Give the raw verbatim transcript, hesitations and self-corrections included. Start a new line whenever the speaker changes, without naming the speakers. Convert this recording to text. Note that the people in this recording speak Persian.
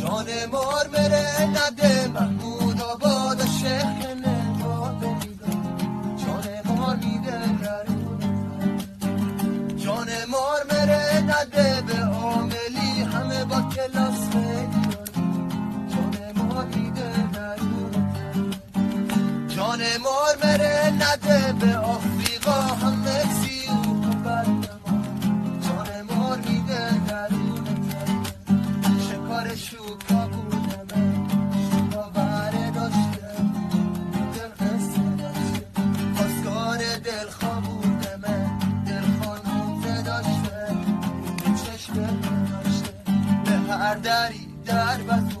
جان مار مره نده محمود آباد شهر نگاه جان مار میده جان مار مره نده به عاملی همه با کلاس جان مار میده جان مار مره نده به آفریقا همه سیو جان مار میده شکار شوکا بودمه شکا بره داشته دل قصه داشته خواستگار دلخوا بودمه دلخوا نوزه داشته چشم داشته به هر دری در بزن